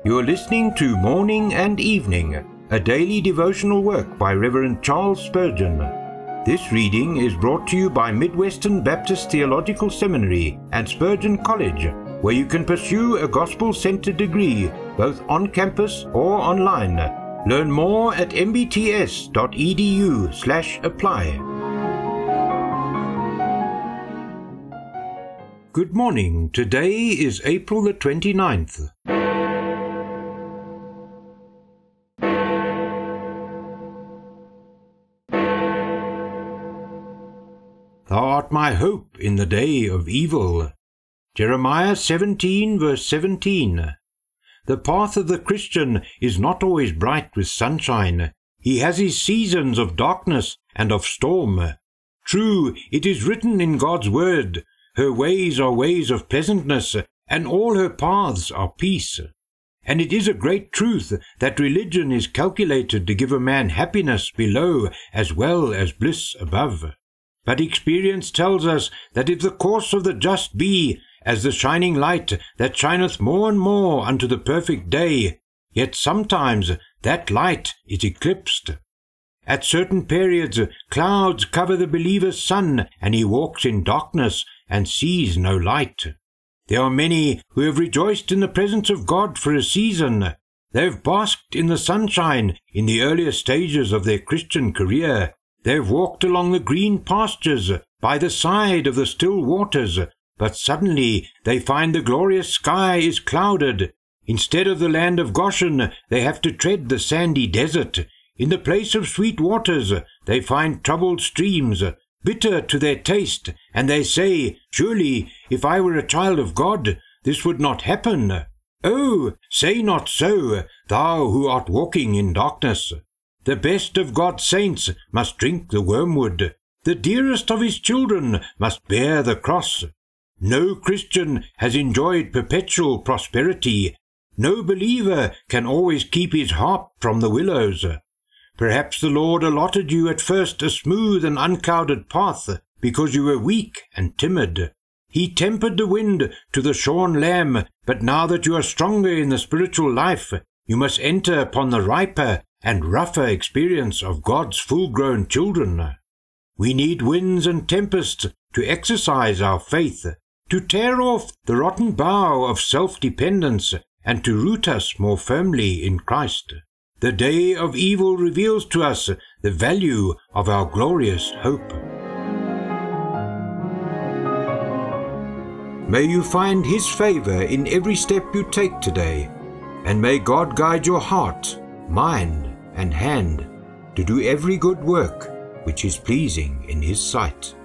You're listening to Morning and Evening, a daily devotional work by Reverend Charles Spurgeon. This reading is brought to you by Midwestern Baptist Theological Seminary and Spurgeon College, where you can pursue a gospel-centered degree both on campus or online. Learn more at mbts.edu/apply. Good morning. Today is April the 29th. Thou art my hope in the day of evil. Jeremiah 17 verse 17. The path of the Christian is not always bright with sunshine. He has his seasons of darkness and of storm. True, it is written in God's word, her ways are ways of pleasantness, and all her paths are peace. And it is a great truth that religion is calculated to give a man happiness below as well as bliss above. But experience tells us that if the course of the just be as the shining light that shineth more and more unto the perfect day, yet sometimes that light is eclipsed. At certain periods clouds cover the believer's sun, and he walks in darkness and sees no light. There are many who have rejoiced in the presence of God for a season. They have basked in the sunshine in the earlier stages of their Christian career. They have walked along the green pastures, by the side of the still waters, but suddenly they find the glorious sky is clouded. Instead of the land of Goshen, they have to tread the sandy desert. In the place of sweet waters, they find troubled streams, bitter to their taste, and they say, "Surely, if I were a child of God, this would not happen." Oh, say not so, thou who art walking in darkness. The best of God's saints must drink the wormwood. The dearest of his children must bear the cross. No Christian has enjoyed perpetual prosperity. No believer can always keep his harp from the willows. Perhaps the Lord allotted you at first a smooth and unclouded path because you were weak and timid. He tempered the wind to the shorn lamb, but now that you are stronger in the spiritual life, you must enter upon the riper and rougher experience of God's full-grown children. We need winds and tempests to exercise our faith, to tear off the rotten bough of self-dependence, and to root us more firmly in Christ. The day of evil reveals to us the value of our glorious hope. May you find His favor in every step you take today, and may God guide your heart, mind, and hand to do every good work which is pleasing in His sight.